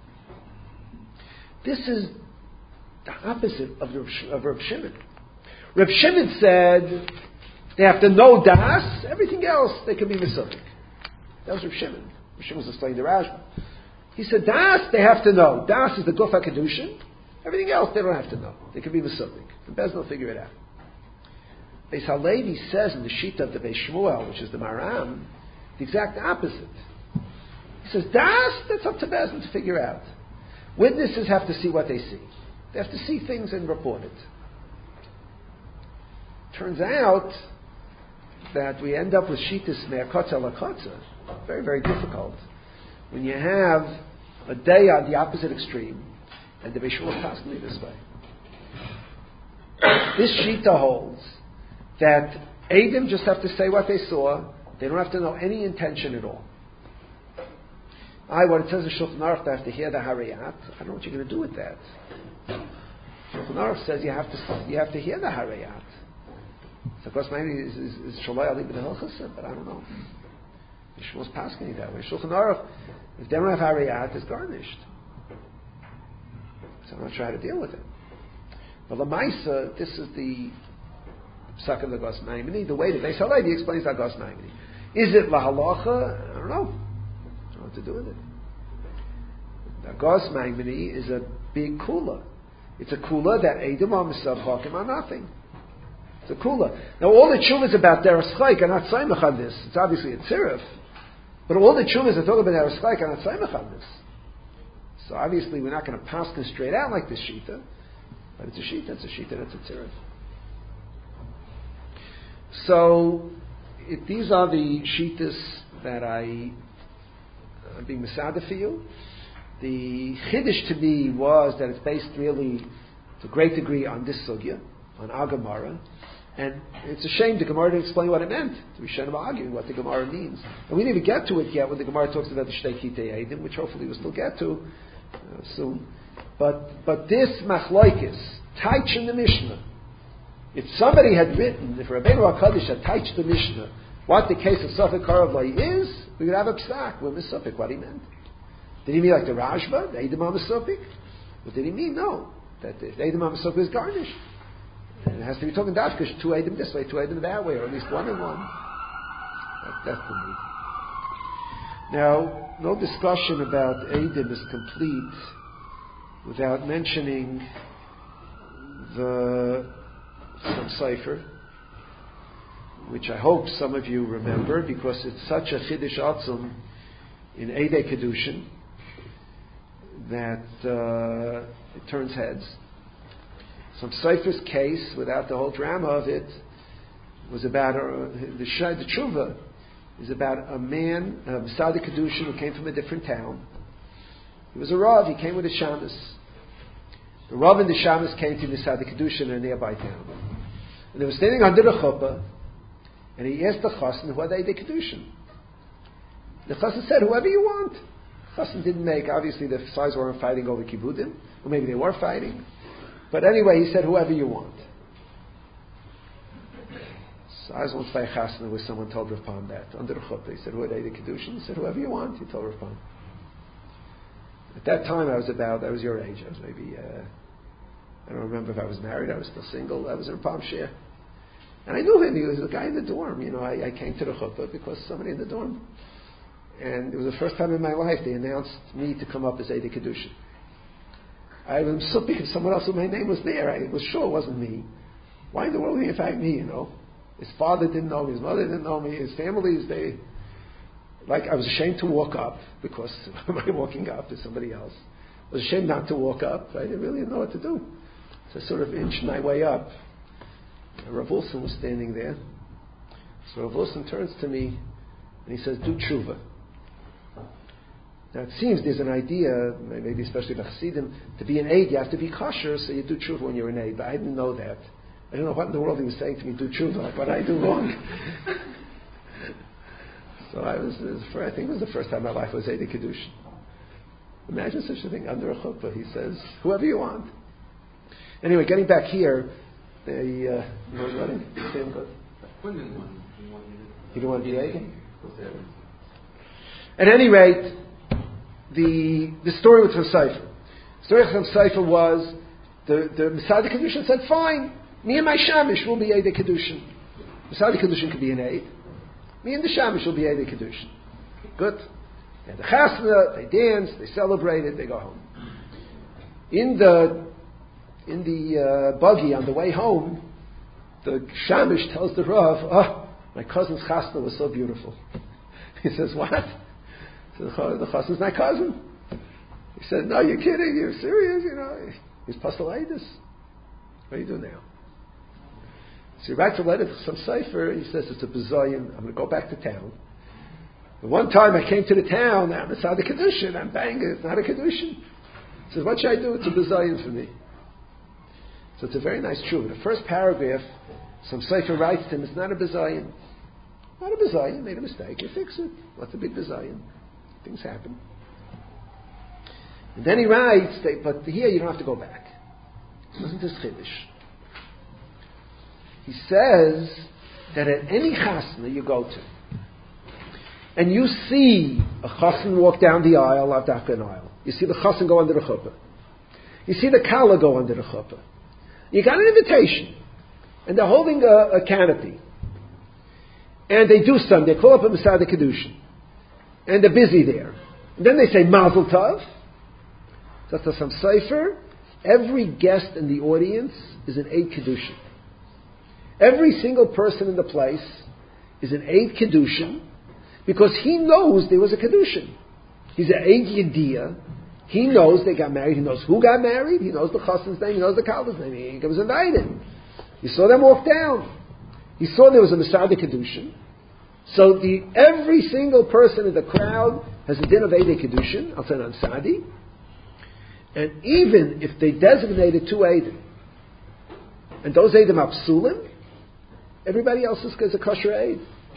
This is the opposite of Reb, of Reb Shimon. Reb Shimon said they have to know Das, everything else they can be Mesupik. That was Reb Shimon. Reb Shimon was explaining the Rajma. He said Das, they have to know. Das is the Guf HaKedushin. Everything else they don't have to know. They can be Mesupik. The Bez will figure it out. Beis Halevi says in the Shita of the Beis Shmuel, which is the Maram, the exact opposite. He says, Das, that's up to Bezdin to figure out. Witnesses have to see what they see. They have to see things and report it. Turns out that we end up with Shitas Me'akotza Lakotza. Very, very difficult. When you have a day on the opposite extreme, and the Beis Shmuel is passing this way. This Shita holds that Eidim just have to say what they saw. They don't have to know any intention at all. I, what it says in Shulchan Aruch, they have to hear the Harayat. I don't know what you're going to do with that. Shulchan Aruch says you have to you have to hear the Harayat. So of course maybe is is Shalai Ali b'Nei Hilchasa, but I don't know. Shmuel's passing that way. Shulchan Aruch, if they don't have Harayat, it's garnished. So I'm not sure how to deal with it. But Lamaisa, this is the Psak of the Gas Maimoni, the way that Beis Halevi explains that Gas Maimoni. Is it lahalacha? I don't know. I don't know what to do with it. The Gas Maimoni is a big kula. It's a kula that Eidim are Misavchakim are nothing. It's a kula. Now all the chuvas about Deras Chayk are not Saimach on this. It's obviously a tzirif. But all the chuvas that talk about Deras Chayk are not Saimach on this. So obviously we're not going to pass them straight out like this Shita. But it's a Shita, it's a Shita, that's a tzirif. So, it, these are the Shitas that I, I'm being Masada for you. The Chiddush to me was that it's based really, to a great degree, on this Sugya, on our Gemara. And it's a shame the Gemara didn't explain what it meant. We shouldn't have arguing what the Gemara means. And we didn't even get to it yet when the Gemara talks about the Shtei Kitei Eidim, which hopefully we'll still get to uh, soon. But but this Machlokes, Taich in the Mishnah, if somebody had written, if Rabbeinu HaKadosh had Taich the Mishnah, what the case of Safek Karav Lai is, we would have a psak with Misupik, what he meant. Did he mean like the Rashba, the Eidim HaMesupik? What did he mean? No. That the Eidim HaMesupik is garnished. And it has to be talking dafka, two Eidim this way, two Eidim that way, or at least one and one. That, that's the need. Now, no discussion about Eidim is complete without mentioning the some cipher, which I hope some of you remember, because it's such a chiddush atzum in Eidei Kedushin that uh, it turns heads. Some cipher's case, without the whole drama of it, was about uh, the shai, the tshuva is about a man, a Masada Kedushin, who came from a different town. He was a Rav. He came with a shamus. The Rav and the shamus came to Masada Kedushin in a nearby town, and they were standing under the chuppah. And he asked the chassan, who are they, the Kedushin? The chassan said, whoever you want. The chassan didn't make, obviously the sides weren't fighting over kibudim, or maybe they were fighting. But anyway, he said, whoever you want. So I was once by a chassan where someone told Rav Pam that, under the chuppah. He said, who are they, the Kedushin? He said, whoever you want. He told Rav Pam. At that time, I was about, I was your age. I was maybe, uh, I don't remember if I was married, I was still single. I was in Rav Pam's share. And I knew him. He was a guy in the dorm. You know, I, I came to the chuppah because somebody in the dorm. And it was the first time in my life they announced me to come up as Eidei Kedushin. I was so big if someone else with my name was there. I was sure it wasn't me. Why in the world would he invite me, you know? His father didn't know me. His mother didn't know me. His families, they... Like, I was ashamed to walk up because by walking up to somebody else. I was ashamed not to walk up. I didn't really know what to do. So I sort of inched my way up. Rav Wilson was standing there. So Rav Wilson turns to me and he says, do tshuva. Now it seems there's an idea, maybe especially the Chassidim, to be an aid you have to be kosher, so you do tshuva when you're an aid. But I didn't know that. I don't know what in the world he was saying to me, do tshuva, but I do wrong. So I was, I think it was the first time in my life I was Eidei Kedushin. Imagine such a thing under a chuppah. He says, whoever you want. Anyway, getting back here, They, uh, you know what running? Same good. You don't want to be Eidei? At any rate, the the story with Chaim Seifer. The story with Chaim Seifer was the the Masada Kedushin said, "Fine, me and my shamish will be Eidei Kedushin. Masada Kedushin could be an aid. Me and the shamish will be Eidei Kedushin. Good. They had the chasna, they dance, they celebrated, they go home. In the In the uh, buggy on the way home, the shamish tells the Rav, oh, my cousin's chasna was so beautiful. He says, what? He says, the chasna's my cousin. He said, no, you're kidding, you're serious, you know. He's Pasalitis. What do you do now? So he writes a letter to some cipher, he says, it's a bazillion, I'm going to go back to town. The one time I came to the town, I'm inside the Kedushin, I'm banging, it's not a Kedushin. He says, what should I do? It's a bazillion for me. So it's a very nice tshuva. The first paragraph, some Sefer writes to him, it's not a bazayin. Not a bazayin, you made a mistake, you fix it. What's a big bazayin? Things happen. And then he writes, but here you don't have to go back. It wasn't his chiddush. He says that at any chasna you go to, and you see a chassan walk down the aisle, lav dafka an aisle. You see the chassan go under the chuppah. You see the kala go under the chuppah. You got an invitation, and they're holding a, a canopy, and they do something. They call up a Masada Kedushin, and they're busy there. And then they say Mazel Tov. That's a some cipher. Every guest in the audience is an Eid Kedushin. Every single person in the place is an Eid Kedushin because he knows there was a Kedushin. He's an Eid Yediyah. He knows they got married. He knows who got married. He knows the chassan's name. He knows the kalba's name. He was invited. He saw them walk down. He saw there was a Masada Kedushin. So the every single person in the crowd has a din of Eidei Kedushin, I'll say on Sadi. And even if they designated two Eidim, and those Eidim are psulim, everybody else is, is a kosher Eid.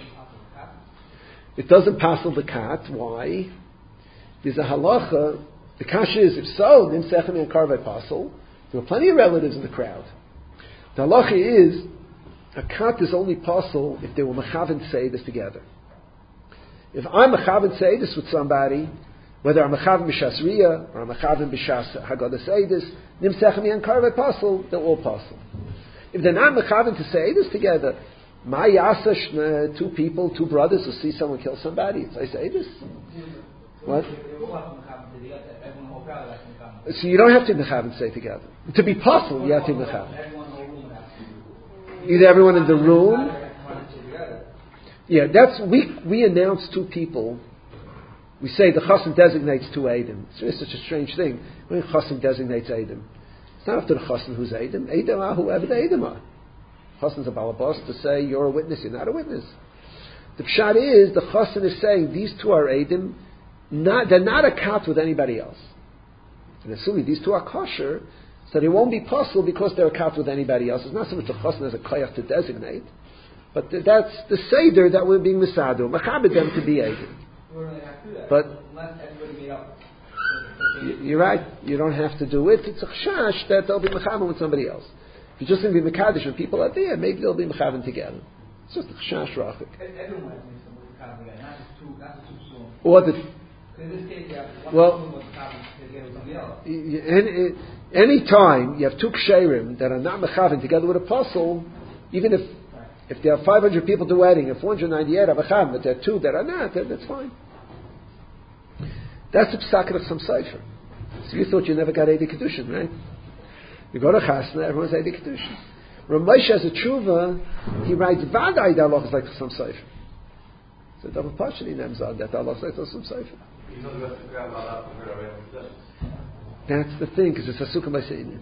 It doesn't passel the cat. Why? There's a halacha. The kasha is, if so, nim sechem and karvei passel. There were plenty of relatives in the crowd. The halacha is, a cat is only passel if they were mechaven say this together. If I'm mechaven say this with somebody, whether I'm mechaven b'shas riyah or I'm mechaven b'shas hagadas eidus, nim sechem and karvei passel, they're all passel. If they're not mechaven to say this together, my yasash, two people, two brothers who see someone kill somebody, it's I say this. What? So you don't have to mechaven say together. To be possible, you have to mechaven. Either everyone in the room. Yeah, that's we we announce two people. We say the chassan designates two eidim. It's really such a strange thing. When chassan designates eidim, it's not after the chassan who's eidim. Eidim are whoever the eidim are. Chassan's a balabas to say you're a witness, you're not a witness. The pshat is the chassan is saying these two are eidim. Not, they're not a kat with anybody else. And assuming these two are kosher, so they won't be possible because they're a kat with anybody else. It's not so much the chassan as a koyach to designate, but th- that's the seder that we're being misadu. Machabed them to be eidim. But you're right. You don't have to do it. It's a chash that they'll be mechaven with somebody else. If you're just going to be mekadesh when people are there, maybe they'll be mechaven together. It's just a chash rachik. Or the well, any, any time you have two ksherim that are not mechaven together with a apostle, even if if there are five hundred people to wedding and four hundred ninety-eight are mechaven, but there are two that are not, then that's fine. That's the psakat of some cipher. So you thought you never got Eidei Kedushin, right? You go to Chasna, everyone's Eidei Kedushin. Ramesh has a tshuva, he writes, Vadai, the halach is like some cipher. So double partially names on that, halach is like some cipher. That's the thing, because it's a sukkah b'seinin.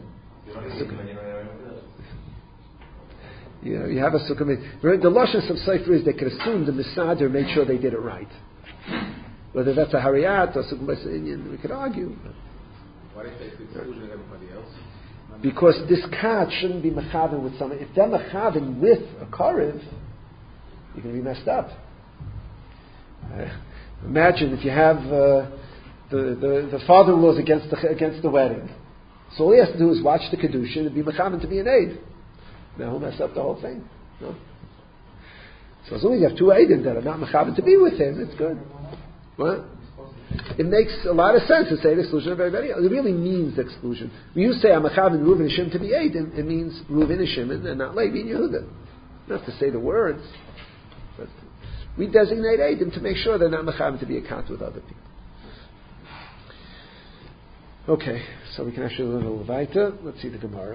You know, you have a sukkah. The lashon of cipher is they could assume the misader made sure they did it right. Whether that's a hariyat or sukkah b'seinin, we could argue. Why do you say exclusion of everybody else? Because this kat shouldn't be mechaven with someone. If they're mechaven with a karev, you're going to be messed up. Uh, imagine if you have uh, the, the the father-in-law's against the against the wedding, so all he has to do is watch the kedushin and be mechaven to be an aid. Now he'll mess up the whole thing. No? So as long as you have two aidim that are not mechaven to be with him, it's good. What? It makes a lot of sense to say the exclusion of everybody else. It really means the exclusion. When you say I'm mechaven Reuven and Shimon to be aidim, it means Reuven and Shimon and not Levi and Yehuda. You don't have to say the words, but we designate aidim to make sure they're not mechaven to be a kat with other people. Okay, so we can actually learn a little weiter. Let's see the Gemara.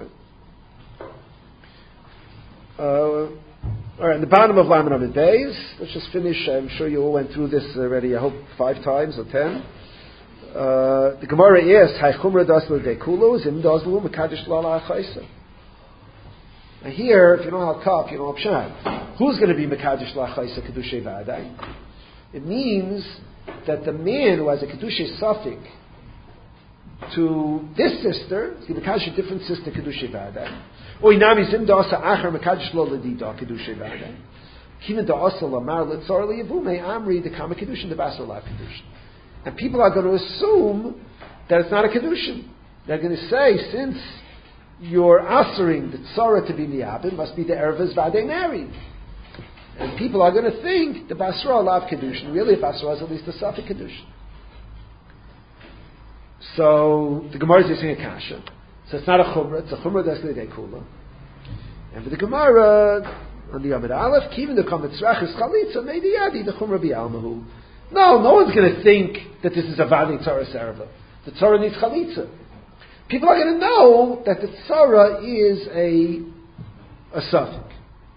Uh, all right, in the bottom of Lamed Amid Beis, let's just finish. I'm sure you all went through this already, I hope five times or ten. Uh, the Gemara is, Hay chumra daslu dekulu, zim daslu mekadesh lala achaisa. Now here, if you don't have kaf, you don't have pshat. Who's going to be mekadesh lala achaisa kedushay v'adai? It means that the man who has a kedushay suffix to this sister, is going to mekadesh a different sister kedushay v'adai. Or inami zim dasa achar mekadesh lo ledida kedushay v'adai. Kina dasa lamar litzar liyavume amri the kama kedushin the basar la kedushin. And people are going to assume that it's not a kedushin. They're going to say, since you're answering the tzara to be miyabim, must be the ervas v'adei married. And people are going to think the basra lav kedushin. Really, basra is at least a safek kedushin. So the Gemara is using a kasha. So it's not a chumrah, it's a chumrah that's lidei kula. And for the Gemara, on the Amid Aleph, kivin the kametzrach is chalitza, maybe yadi, the chumrah bi'almahu. No, no one's going to think that this is a vadi tzara serva. The tzara needs chalitza. People are going to know that the tzara is a, a suffix.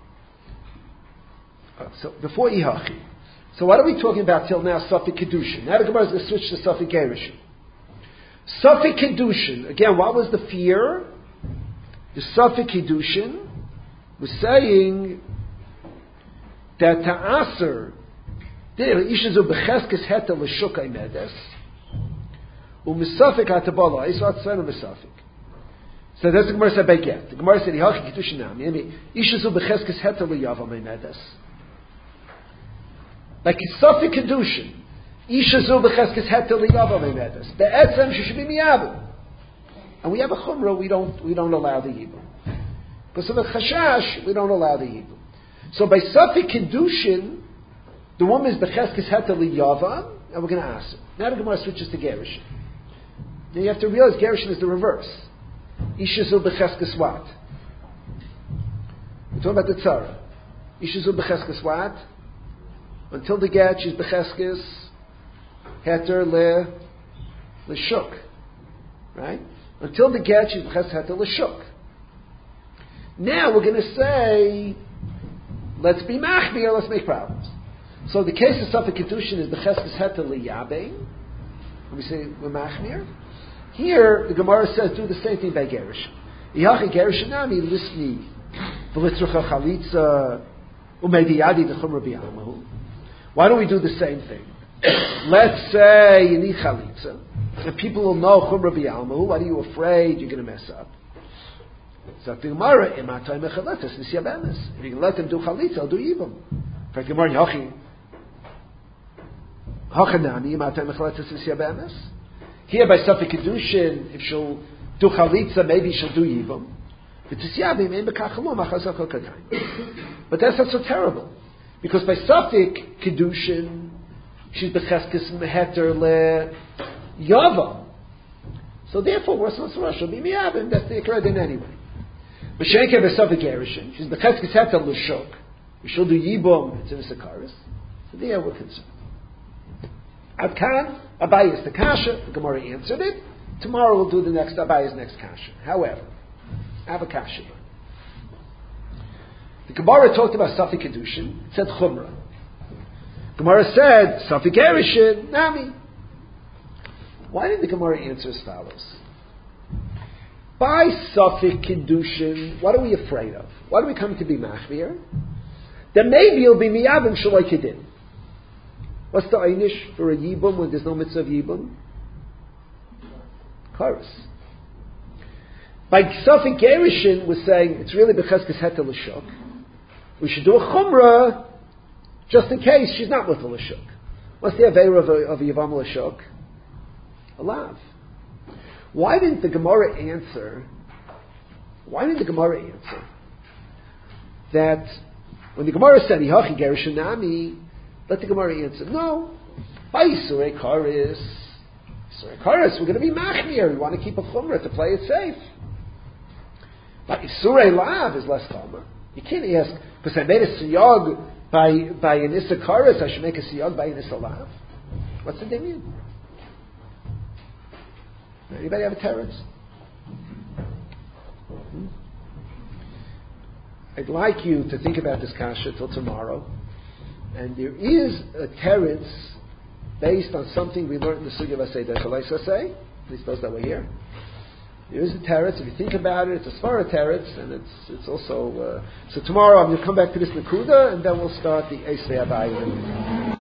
Uh, so, before ihachi. So what are we talking about till now? Suffix kedushin. Now the Gemara is going to switch to suffix gerushin. Suffix Kedushin. Again, what was the fear? The Suffix Kedushin was saying that ta'aser der ishazu becheskes heta l'shukai medes u'misafik hatabala isu atzvenu misafik. So that's the Gemara said by get. The Gemara said, "Yihachi kedushin nami." I mean, ishazu becheskes heter liyavam meimedes. Like Safik kedushin, ishazu becheskes heter liyavam meimedes. Be'etzem she should be miyabim. And we have a chumrah. We don't. We don't allow the yibum. Because of the chashash, we don't allow the yibum. So by Safik kedushin, the woman is becheskes heter liyavam, and we're going to ask her. Now the Gemara switches to gerushin. Now you have to realize gerushin is the reverse. Ishazu becheskes what? We're talking about the tzara. Ishazu becheskes what? Until the get, she's becheskes heter le l'shuk, right? Until the get, she's becheskes heter l'shuk. Now we're going to say, let's be machmir, let's make problems. So the case of Safek Kedushin is becheskes heter liyabein. We say we're machmir. Here, the Gemara says, do the same thing by Gerish. Yihachi Gerish nami lisni v'litzrucha chalitza u'meidiyadi d'chumra b'yamahu. Why don't we do the same thing? Let's say you need chalitza, and people will know chumra b'yamahu. What are you afraid you're going to mess up? So the Gemara, imatay mechaletas nisyabemes. If you can let them do chalitza, I'll do yibam. For Gemara Yihachi hachanami imatay mechaletas nisyabemes. Here by Safek Kedushin, if she'll do chalitza, maybe she'll do yibum. But that's not so terrible. Because by Safek Kedushin, she's becheskes meheter le yavam. So therefore, worse than Surah, she'll be miyabim. That's the ikra din anyway. But Shenke by Safek Gerishin, she's becheskes heter l'shuk. She'll do yibum, it's in a sakaris. So there we're concerned. Adkan, Abaye's the kasha, the Gemara answered it. Tomorrow we'll do the next Abaye's next kasha. However, I have a kasha. The Gemara talked about Safek Kedushin, it said Chumrah. Gemara said, Safek Erishin, Nami. Why did the Gemara answer as follows? By Safek Kedushin, what are we afraid of? What are we coming to be machmir? Then maybe it'll be miyabim shaloi kedin. What's the einish for a yibum when there's no mitzvah of yibum? Chorus. By Safek Gerishin was saying it's really becheskes heter l'shuk. We should do a chumrah just in case she's not with a l'shuk. What's the aveira of a, of a yivam l'shuk? A lav. Why didn't the Gemara answer? Why didn't the Gemara answer that when the Gemara said Yihachi Gerishin nami? Let the Gemara answer, no. By Yisurei Karis, Yisurei Karis, we're going to be machmir. We want to keep a chumrah to play it safe. But Yisurei Lav is less chumrah. You can't ask, because I made a siyog by, by an Issa Karis, I should make a siyog by an Issa Lav. What's the ding? Anybody have a teretz? Hmm? I'd like you to think about this kasha till tomorrow. And there is a teretz based on something we learned in the Sugya of Aseidah Shalaisa say, at least those that were here. There is a teretz. If you think about it, it's a svara teretz, and it's it's also. Uh, so tomorrow I'm going to come back to this nakuda, and then we'll start the Eisvei Abayim.